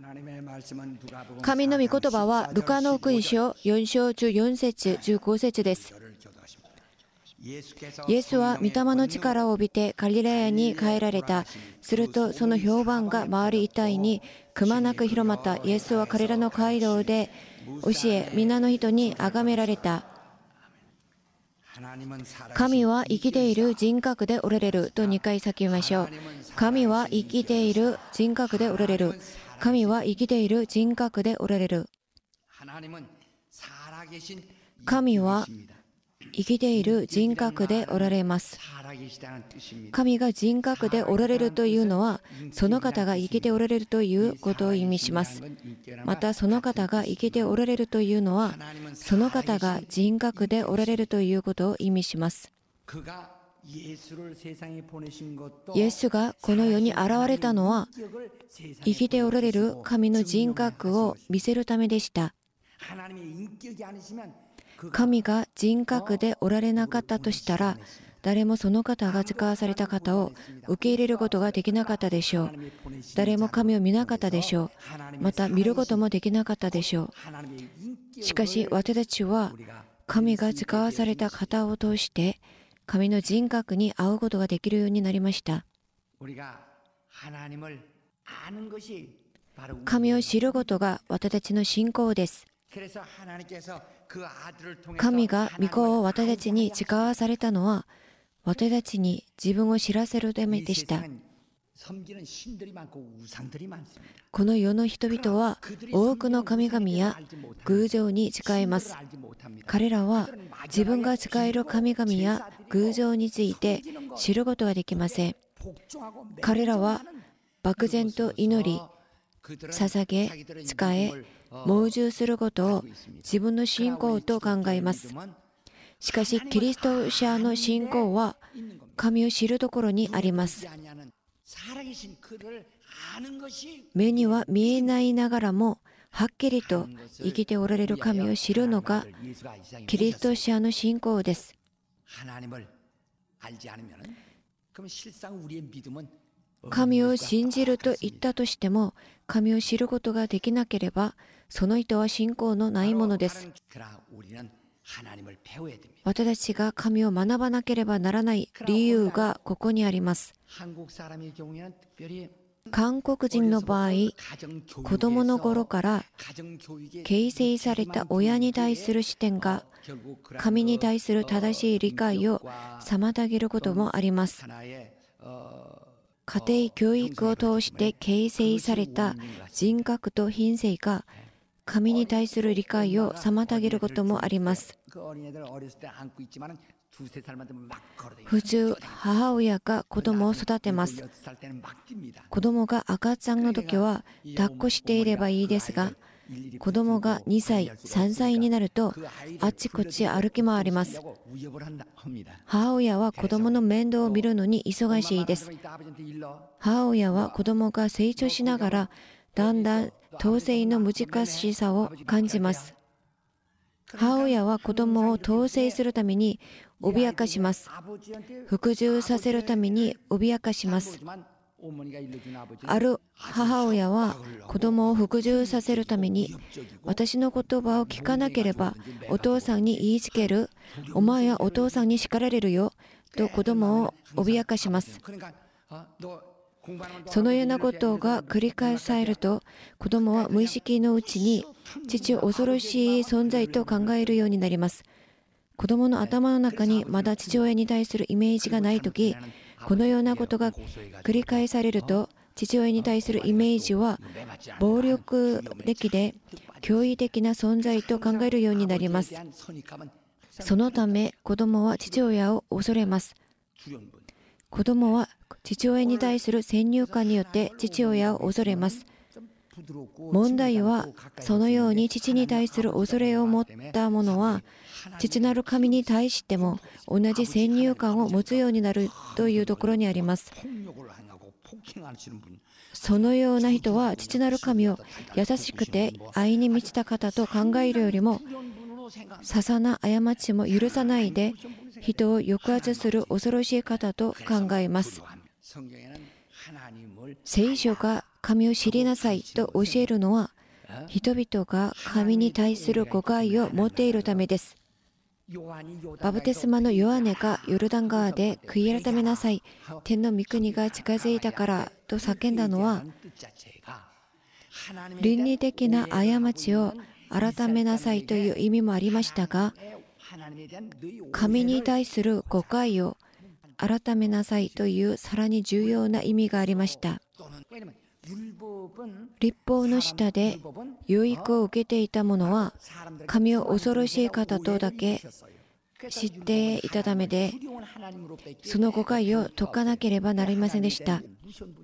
神の御言葉はルカの福音書4章14節15節です。イエスは御霊の力を帯びてガリラヤに帰られた。するとその評判が周り一帯にくまなく広まった。イエスは彼らの街道で教え、皆の人に崇められた。神は生きている人格でおられると2回叫びましょう。神は生きている人格でおられる。神は生きている人格でおられる。神は生きている人格でおられます。神が人格でおられるというのは、その方が生きておられるということを意味します。また、その方が生きておられるというのは、その方が人格でおられるということを意味します。イエスがこの世に現れたのは、生きておられる神の人格を見せるためでした。神が人格でおられなかったとしたら、誰もその方が使わされた方を受け入れることができなかったでしょう。誰も神を見なかったでしょう。また見ることもできなかったでしょう。しかし私たちは神が使わされた方を通して神の人格に会うことができるようになりました。神を知ることが私たちの信仰です。神が御子を私たちに使わされたのは、私たちに自分を知らせるためでした。この世の人々は多くの神々や偶像に仕えます。彼らは自分が仕える神々や偶像について知ることができません。彼らは漠然と祈り、捧げ、仕え、盲従することを自分の信仰と考えます。しかし、キリスト者の信仰は神を知るところにあります。目には見えないながらも、はっきりと生きておられる神を知るのがキリスト者の信仰です。神を信じると言ったとしても、神を知ることができなければ、その人は信仰のないものです。私たちが神を学ばなければならない理由がここにあります。韓国人の場合、子供の頃から形成された親に対する視点が神に対する正しい理解を妨げることもあります。家庭教育を通して形成された人格と品性が神に対する理解を妨げることもあります。普通、母親が子供を育てます。子供が赤ちゃんの時は抱っこしていればいいですが、子供が2歳、3歳になるとあちこち歩き回ります。母親は子供の面倒を見るのに忙しいです。母親は子供が成長しながらだんだん統制の難しさを感じます。母親は子供を統制するために脅かします。服従させるために脅かします。ある母親は子供を服従させるために、私の言葉を聞かなければお父さんに言いつける、お前はお父さんに叱られるよと子供を脅かします。そのようなことが繰り返されると、子供は無意識のうちに父を恐ろしい存在と考えるようになります。子供の頭の中にまだ父親に対するイメージがないとき、このようなことが繰り返されると、父親に対するイメージは暴力的で驚異的な存在と考えるようになります。そのため子供は父親を恐れます。子供は父親に対する先入観によって父親を恐れます。問題は、そのように父に対する恐れを持った者は、父なる神に対しても同じ先入観を持つようになるというところにあります。そのような人は父なる神を優しくて愛に満ちた方と考えるよりも、ささな過ちも許さないで人を抑圧する恐ろしい方と考えます。聖書が神を知りなさいと教えるのは、人々が神に対する誤解を持っているためです。バプテスマのヨハネがヨルダン川で悔い改めなさい、天の御国が近づいたからと叫んだのは、倫理的な過ちを改めなさいという意味もありましたが、神に対する誤解を改めなさいというさらに重要な意味がありました。律法の下で養育を受けていた者は、神を恐ろしい方とだけ知っていたためで、その誤解を解かなければなりませんでした。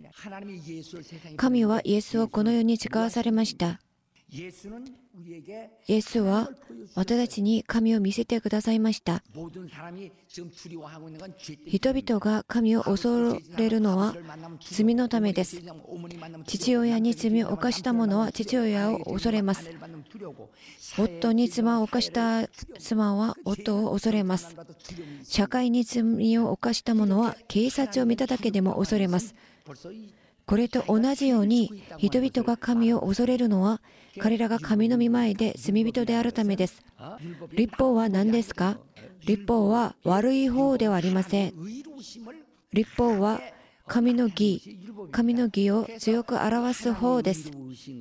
神はイエスをこの世に使わされました。イエスは私たちに神を見せてくださいました。人々が神を恐れるのは罪のためです。父親に罪を犯した者は父親を恐れます。夫に妻を犯した妻は夫を恐れます。社会に罪を犯した者は警察を見ただけでも恐れます。これと同じように、人々が神を恐れるのは、彼らが神の御前で罪人であるためです。律法は何ですか？律法は悪い方ではありません。律法は神の義を強く表す方です。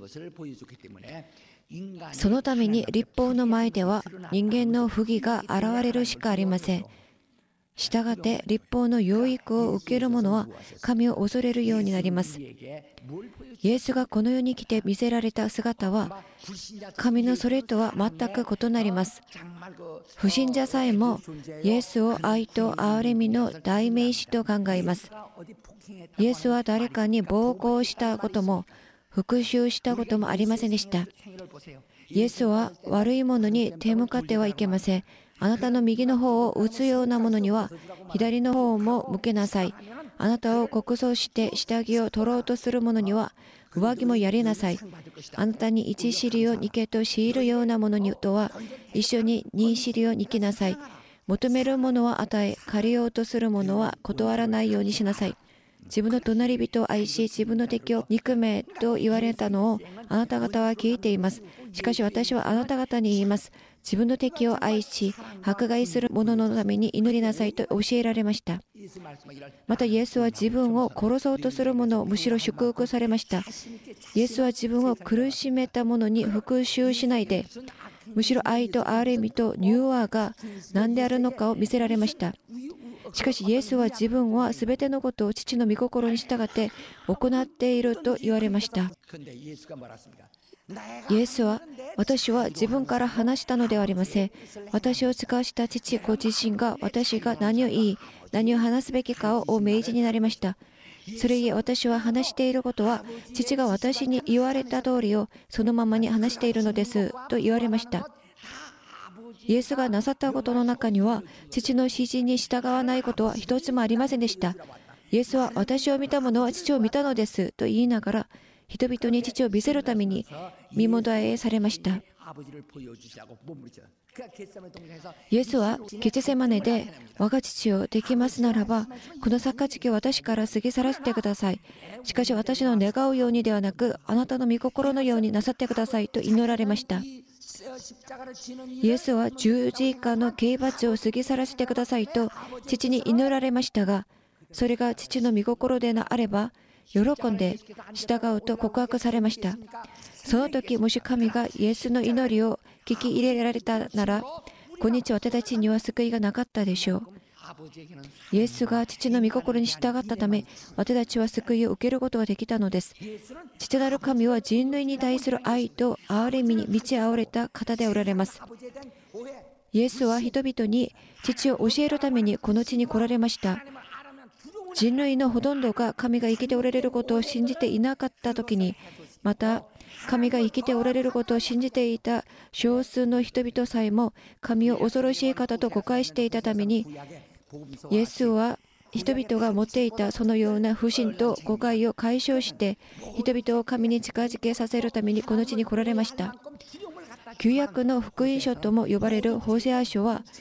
そのために律法の前では人間の不義が現れるしかありません。したがって律法の養育を受ける者は神を恐れるようになります。イエスがこの世に来て見せられた姿は、神のそれとは全く異なります。不信者さえもイエスを愛と憐れみの代名詞と考えます。イエスは誰かに暴行したことも復讐したこともありませんでした。イエスは悪いものに手向かってはいけません。あなたの右の方を打つようなものには左の方も向けなさい。あなたを告訴して下着を取ろうとする者には上着もやりなさい。あなたに一尻を二毛と強いるような者にとは一緒に二尻を二きなさい。求める者は与え、借りようとする者は断らないようにしなさい。自分の隣人を愛し、自分の敵を憎めと言われたのをあなた方は聞いています。しかし私はあなた方に言います。自分の敵を愛し、迫害する者のために祈りなさいと教えられました。またイエスは自分を殺そうとする者をむしろ祝福されました。イエスは自分を苦しめた者に復讐しないで、むしろ愛と憐れみと柔和が何であるのかを見せられました。しかしイエスは自分はすべてのことを父の御心に従って行っていると言われました。イエスは、私は自分から話したのではありません。私を使わした父ご自身が私が何を言い、何を話すべきかをお命じになりました。それゆえ私は話していることは、父が私に言われた通りをそのままに話しているのですと言われました。イエスがなさったことの中には、父の指示に従わないことは一つもありませんでした。イエスは、私を見た者は父を見たのですと言いながら、人々に父を見せるために身もだえされました。イエスはゲツセマネで、我が父をできますならば、この杯を私から過ぎ去らせてください。しかし私の願うようにではなく、あなたの御心のようになさってくださいと祈られました。イエスは十字架の刑罰を過ぎ去らせてくださいと父に祈られましたが、それが父の御心であれば、喜んで従うと告白されました。その時、もし神がイエスの祈りを聞き入れられたなら、今日私たちには救いがなかったでしょう。イエスが父の御心に従ったため、私たちは救いを受けることができたのです。父なる神は人類に対する愛と憐れみに満ち溢れた方でおられます。イエスは人々に父を教えるためにこの地に来られました。人類のほとんどが神が生きておられることを信じていなかったときに、また神が生きておられることを信じていた少数の人々さえも神を恐ろしい方と誤解していたために、イエスは人々が持っていたそのような不信と誤解を解消して、人々を神に近づけさせるためにこの地に来られました。旧約の福音書とも呼ばれるホセア書は、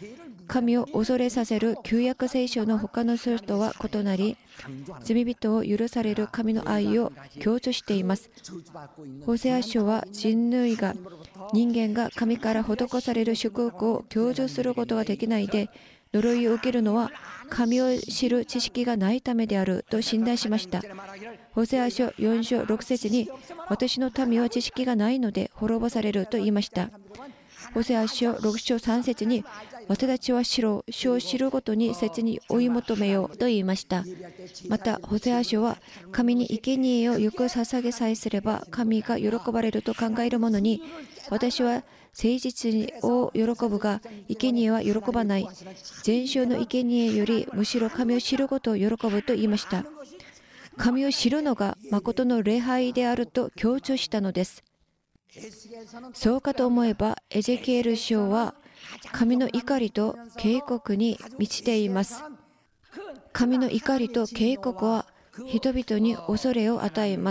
神を恐れさせる旧約聖書の他の書とは異なり、罪人を許される神の愛を強調しています。ホセア書は人間が神から施される祝福を享受することができないで、呪いを受けるのは神を知る知識がないためであると診断しました。ホセア書4章6節に、私の民は知識がないので滅ぼされると言いました。ホセア書6章3節に、私たちは主を知るごとに切に追い求めようと言いました。また、ホセア書は、神に生贄をよく捧げさえすれば神が喜ばれると考える者に、私は誠実を喜ぶが、生贄は喜ばない。全焼の生贄よりむしろ神を知ることを喜ぶと言いました。神を知るのが誠の礼拝であると強調したのです。そうかと思えば、エゼキエル書は神の怒りと警告に満ちています。神の怒りと警告は人々に恐れを与えます。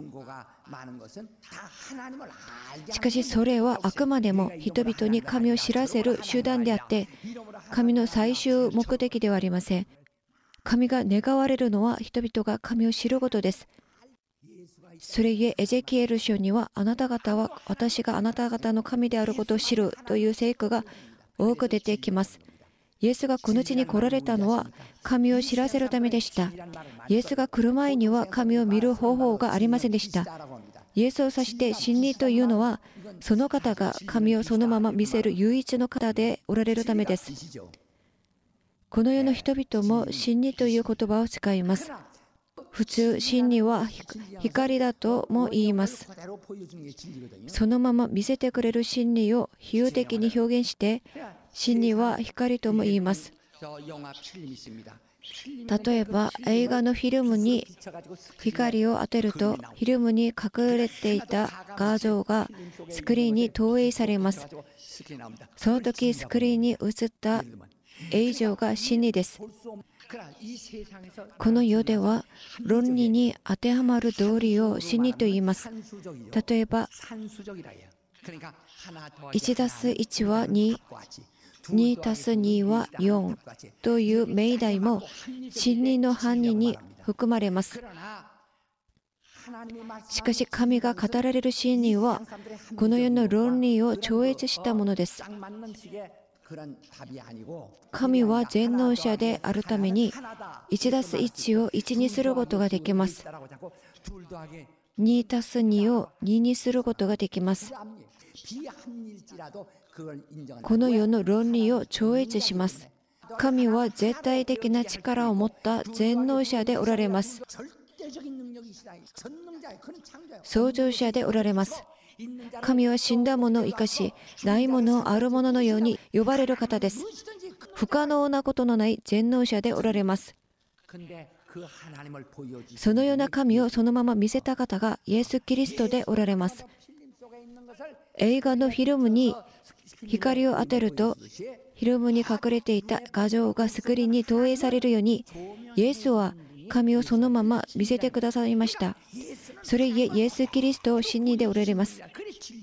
しかしそれはあくまでも人々に神を知らせる手段であって、神の最終目的ではありません。神が願われるのは人々が神を知ることです。それゆえエゼキエル書には、あなた方は私があなた方の神であることを知るという聖句が多く出てきます。イエスがこの地に来られたのは神を知らせるためでした。イエスが来る前には神を見る方法がありませんでした。イエスを指して真理というのは、その方が神をそのまま見せる唯一の方でおられるためです。この世の人々も真理という言葉を使います。普通、真理は光だとも言います。そのまま見せてくれる真理を比喩的に表現して、真理は光とも言います。例えば、映画のフィルムに光を当てると、フィルムに隠れていた画像がスクリーンに投影されます。その時、スクリーンに映った映像が真理です。この世では論理に当てはまる道理を真理と言います。例えば、1+1 は2、2+2 は4という命題も真理の範囲に含まれます。しかし神が語られる真理はこの世の論理を超越したものです。神は全能者であるために 1+1 を1にすることができます。2+2 を2にすることができます。この世の論理を超越します。神は絶対的な力を持った全能者でおられます。創造者でおられます。神は死んだものを生かし、ないものをあるもののように呼ばれる方です。不可能なことのない全能者でおられます。そのような神をそのまま見せた方がイエス・キリストでおられます。映画のフィルムに光を当てると、フィルムに隠れていた画像がスクリーンに投影されるように、イエスは神をそのまま見せてくださいました。それゆえイエス・キリストを真理でおられます。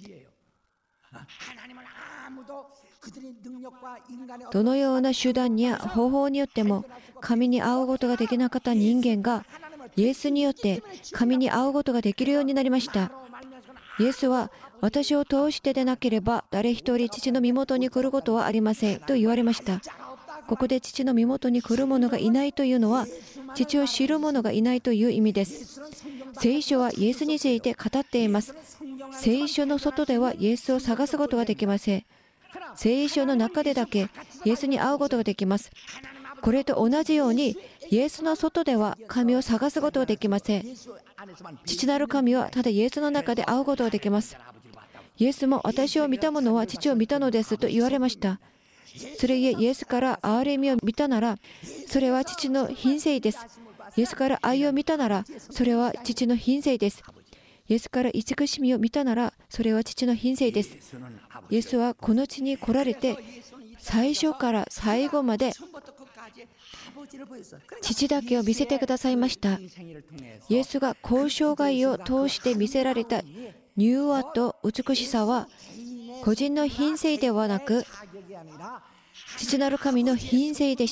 どのような手段や方法によっても神に会うことができなかった人間がイエスによって神に会うことができるようになりました。イエスは、私を通してでなければ誰一人父の身元に来ることはありませんと言われました。ここで父の身元に来る者がいないというのは、父を知る者がいないという意味です。聖書はイエスについて語っています。聖書の外ではイエスを探すことができません。聖書の中でだけイエスに会うことができます。これと同じように、イエスの外では神を探すことができません。父なる神はただイエスの中で会うことができます。イエスも、私を見た者は父を見たのですと言われました。それゆえイエスから憐れみを見たなら、それは父の品性です。イエスから愛を見たなら、それは父の品性です。イエスから慈しみを見たなら、それは父の品性です。イエスはこの地に来られて、最初から最後まで父だけを見せてくださいました。イエスが交渉外を通して見せられた柔和と美しさは、個人の品性ではなく、 父なる神の品性でした。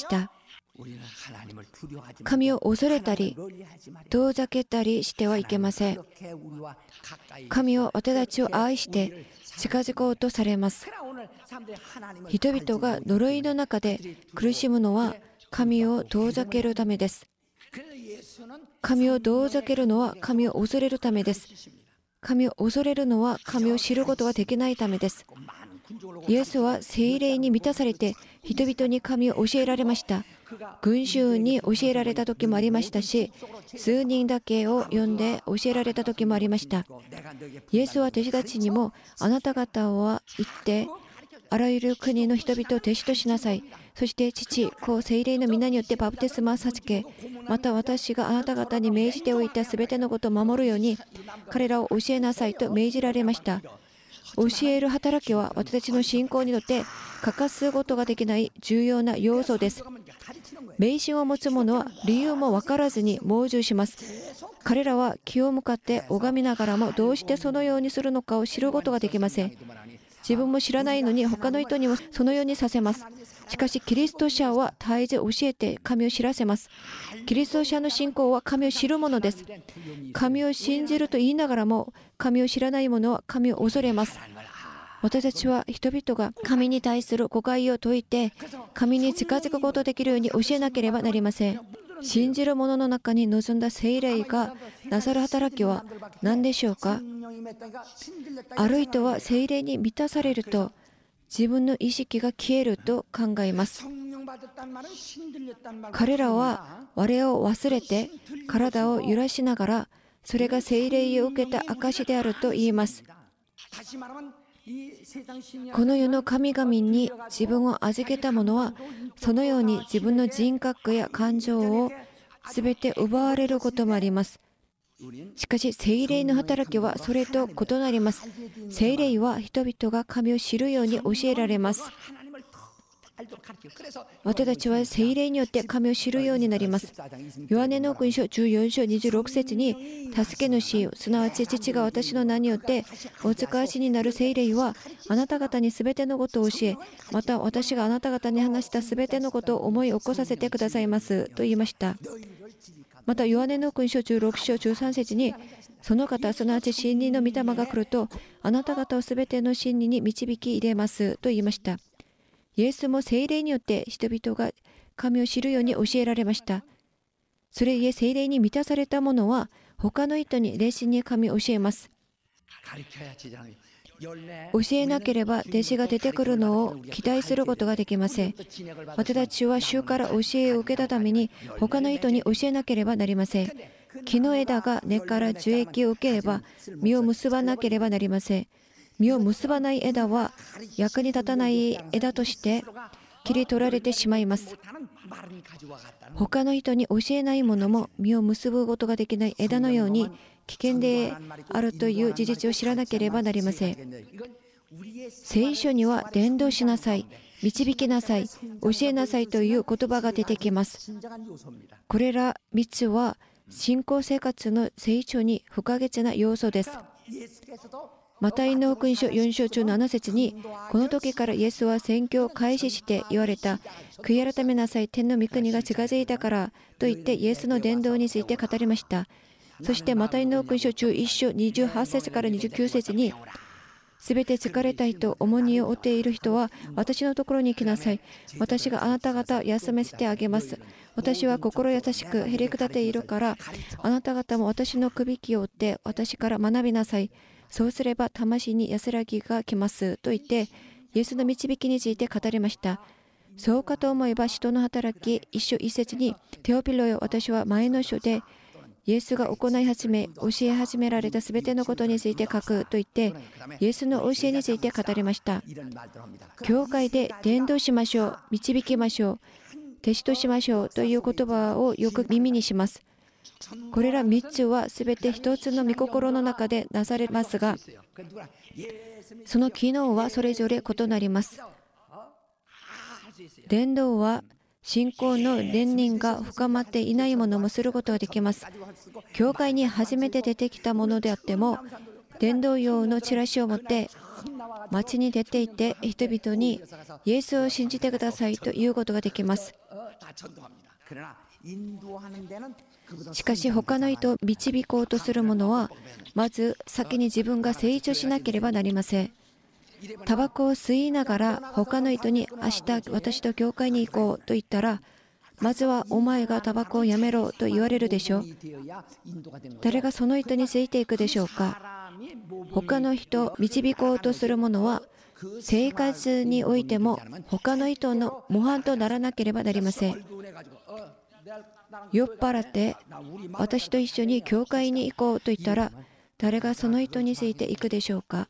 神を恐れたり遠ざけたりしてはいけません。神は私たちを愛して近づこうとされます。人々が呪いの中で苦しむのは神を遠ざけるためです。神を遠ざけるのは神を恐れるためです。神を恐れるのは神を知ることができないためです。イエスは聖霊に満たされて人々に神を教えられました。群衆に教えられた時もありましたし、数人だけを呼んで教えられた時もありました。イエスは弟子たちにも、あなた方は行ってあらゆる国の人々を弟子としなさい。そして父、子、聖霊の皆によってバプテスマを授け、また私があなた方に命じておいたすべてのことを守るように彼らを教えなさいと命じられました。教える働きは私たちの信仰にとって欠かすことができない重要な要素です。迷信を持つ者は理由も分からずに盲従します。彼らは気を向かって拝みながらもどうしてそのようにするのかを知ることができません。自分も知らないのに他の人にもそのようにさせます。しかしキリスト者は絶えず教えて神を知らせます。キリスト者の信仰は神を知るものです。神を信じると言いながらも神を知らない者は神を恐れます。私たちは人々が神に対する誤解を解いて神に近づくことができるように教えなければなりません。信じる者の中に臨んだ聖霊がなさる働きは何でしょうか。ある人は聖霊に満たされると自分の意識が消えると考えます。彼らは我を忘れて体を揺らしながらそれが聖霊を受けた証であると言います。この世の神々に自分を預けた者はそのように自分の人格や感情をすべて奪われることもあります。しかし聖霊の働きはそれと異なります。聖霊は人々が神を知るように教えられます。私たちは聖霊によって神を知るようになります。ヨハネの福音書14章26節に、助け主、すなわち父が私の名によってお使わしになる聖霊はあなた方にすべてのことを教え、また私があなた方に話したすべてのことを思い起こさせてくださいますと言いました。またヨハネの福音書16章13節に、その方すなわち真理の御霊が来るとあなた方をすべての真理に導き入れますと言いました。イエスも聖霊によって人々が神を知るように教えられました。それゆえ聖霊に満たされた者は他の人に熱心に神を教えます。教えなければ弟子が出てくるのを期待することができません。私たちは主から教えを受けたために他の人に教えなければなりません。木の枝が根から樹液を受ければ実を結ばなければなりません。実を結ばない枝は役に立たない枝として切り取られてしまいます。他の人に教えないものも実を結ぶことができない枝のように危険であるという事実を知らなければなりません。聖書には伝道しなさい、導きなさい、教えなさいという言葉が出てきます。これら3つは信仰生活の成長に不可欠な要素です。マタイの福音書4章17節に、この時からイエスは宣教を開始して言われた。悔い改めなさい、天の御国が近づいたからと言ってイエスの伝道について語りました。そしてマタイの福音書11章28節から29節に、すべて疲れた人、重荷を負っている人は私のところに来なさい。私があなた方を休めせてあげます。私は心優しくへりくだっているから、あなた方も私のくびきを追って私から学びなさい。そうすれば魂に安らぎが来ますと言ってイエスの導きについて語りました。そうかと思えば使徒の働き1章1節に、テオピロよ、私は前の書でイエスが行い始め教え始められたすべてのことについて書くと言ってイエスの教えについて語りました。教会で伝道しましょう、導きましょう、弟子としましょうという言葉をよく耳にします。これら3つはすべて一つの御心の中でなされますが、その機能はそれぞれ異なります。伝道は信仰の連認が深まっていないものもすることができます。教会に初めて出てきたものであっても、伝道用のチラシを持って街に出ていて人々にイエスを信じてくださいと言うことができます。しかし他の人を導こうとする者はまず先に自分が成長しなければなりません。タバコを吸いながら他の人に明日私と教会に行こうと言ったら、まずはお前がタバコをやめろと言われるでしょう。誰がその人についていくでしょうか。他の人を導こうとする者は生活においても他の人の模範とならなければなりません。酔っ払って私と一緒に教会に行こうと言ったら、誰がその人についていくでしょうか。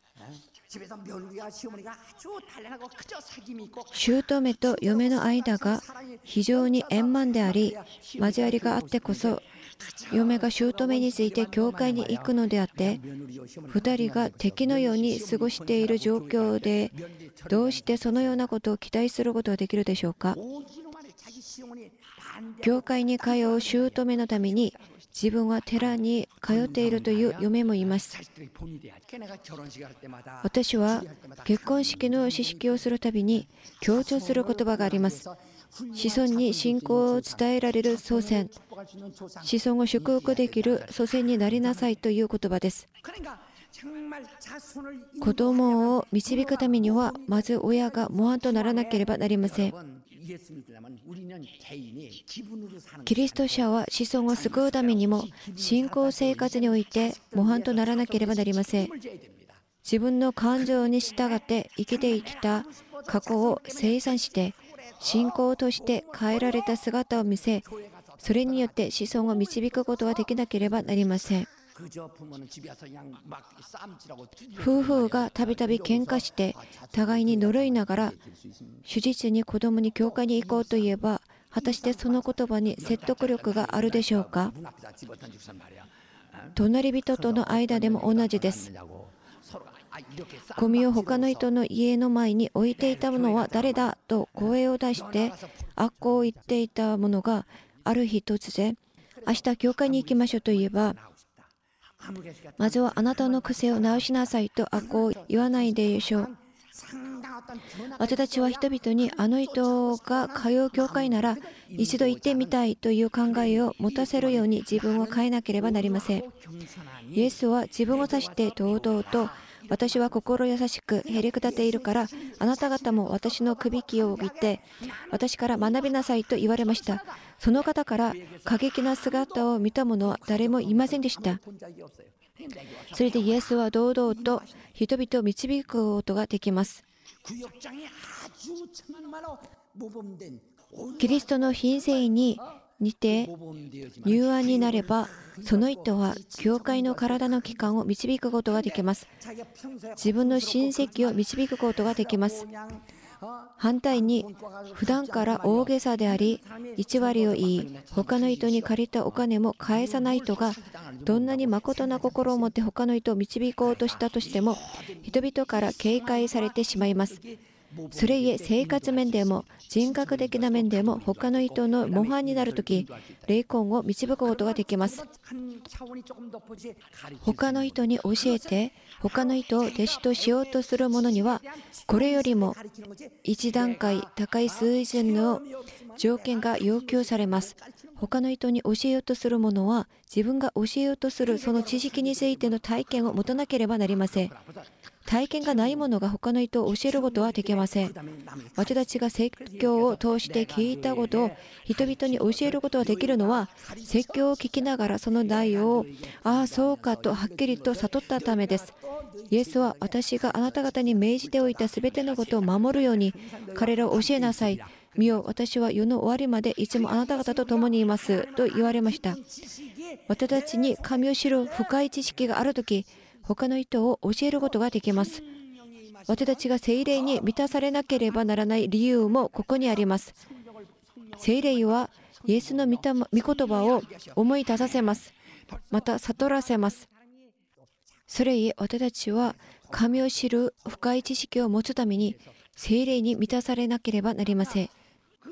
姑と嫁の間が非常に円満であり、交わりがあってこそ嫁が姑について教会に行くのであって、2人が敵のように過ごしている状況でどうしてそのようなことを期待することができるでしょうか。教会に通う姑のために自分は寺に通っているという嫁もいます。私は結婚式の知識をするたびに強調する言葉があります。子孫に信仰を伝えられる祖先、子孫を祝福できる祖先になりなさいという言葉です。子供を導くためにはまず親が模範とならなければなりません。キリスト者は子孫を救うためにも信仰生活において模範とならなければなりません。自分の感情に従って生きてきた過去を清算して信仰として変えられた姿を見せ、それによって子孫を導くことができなければなりません。夫婦がたびたび喧嘩して互いに呪いながら手術に子供に教会に行こうといえば、果たしてその言葉に説得力があるでしょうか。隣人との間でも同じです。ゴミを他の人の家の前に置いていたものは誰だと声を出して悪行を言っていた者がある日突然、明日教会に行きましょうと言えば、まずはあなたの癖を直しなさいと悪行を言わないでしょう。私たちは人々にあの人が通う教会なら一度行ってみたいという考えを持たせるように自分を変えなければなりません。イエスは自分を指して堂々と、私は心優しくへりくだっているからあなた方も私のくびきを置いて私から学びなさいと言われました。その方から過激な姿を見た者は誰もいませんでした。それでイエスは堂々と人々を導くことができます。キリストの品性に似て柔和になれば、その人は教会の体の器官を導くことができます。自分の親戚を導くことができます。反対に普段から大げさであり偽りを言い、他の人に借りたお金も返さない人がどんなに誠な心を持って他の人を導こうとしたとしても人々から警戒されてしまいます。それゆえ生活面でも人格的な面でも他の人の模範になるとき、霊魂を導くことができます。他の人に教えて他の人を弟子としようとする者には、これよりも一段階高い水準の条件が要求されます。他の人に教えようとする者は自分が教えようとするその知識についての体験を持たなければなりません。体験がない者が他の人を教えることはできません。私たちが説教を通して聞いたことを人々に教えることができるのは、説教を聞きながらその内容をああそうかとはっきりと悟ったためです。イエスは私があなた方に命じておいたすべてのことを守るように彼らを教えなさい。見よ、私は世の終わりまでいつもあなた方と共にいますと言われました。私たちに神を知る深い知識があるとき、他の人を教えることができます。私たちが聖霊に満たされなければならない理由もここにあります。聖霊はイエスの御言葉を思い出させます。また悟らせます。それゆえ私たちは神を知る深い知識を持つために聖霊に満たされなければなりません。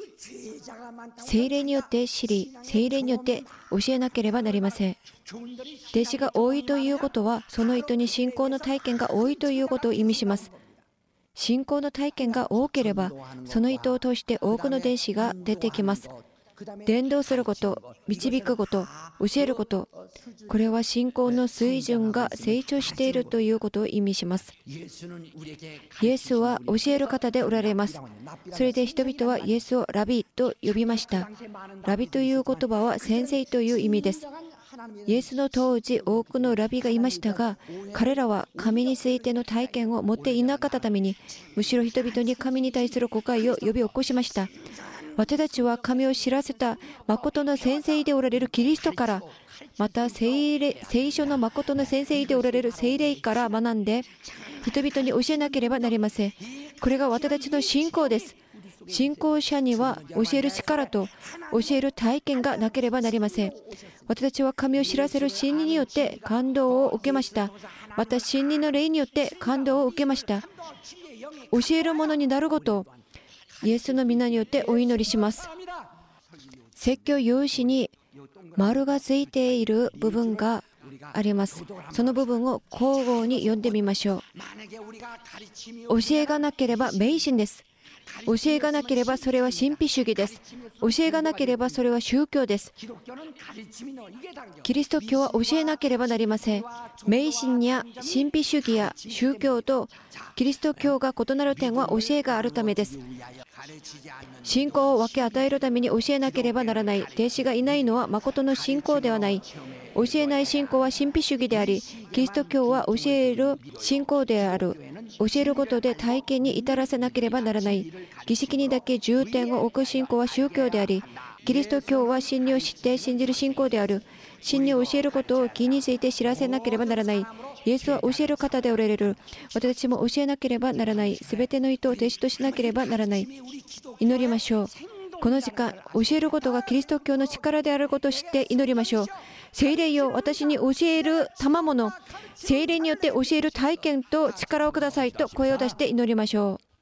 聖霊によって知り、聖霊によって教えなければなりません。弟子が多いということは、その人に信仰の体験が多いということを意味します。信仰の体験が多ければ、その人を通して多くの弟子が出てきます。伝道すること、導くこと、教えること、これは信仰の水準が成長しているということを意味します。イエスは教える方でおられます。それで人々はイエスをラビと呼びました。ラビという言葉は先生という意味です。イエスの当時、多くのラビがいましたが、彼らは神についての体験を持っていなかったために、むしろ人々に神に対する誤解を呼び起こしました。私たちは神を知らせた誠の先生でおられるキリストから、また聖書の誠の先生でおられる聖霊から学んで、人々に教えなければなりません。これが私たちの信仰です。信仰者には教える力と教える体験がなければなりません。私たちは神を知らせる真理によって感動を受けました。また真理の霊によって感動を受けました。教えるものになることをイエスの皆によってお祈りします。説教用紙に丸がついている部分があります。その部分を交互に読んでみましょう。教えがなければ迷信です。教えがなければそれは神秘主義です。教えがなければそれは宗教です。キリスト教は教えなければなりません。迷信や神秘主義や宗教とキリスト教が異なる点は教えがあるためです。信仰を分け与えるために教えなければならない。弟子がいないのは誠の信仰ではない。教えない信仰は神秘主義であり、キリスト教は教える信仰である。教えることで体験に至らせなければならない。儀式にだけ重点を置く信仰は宗教であり、キリスト教は真理を知って信じる信仰である。真理を教えることを義について知らせなければならない。イエスは教える方でおられる。私たちも教えなければならない。すべての人を弟子としなければならない。祈りましょう。この時間、教えることがキリスト教の力であることを知って祈りましょう。聖霊よ、私に教える賜物、聖霊によって教える体験と力をくださいと声を出して祈りましょう。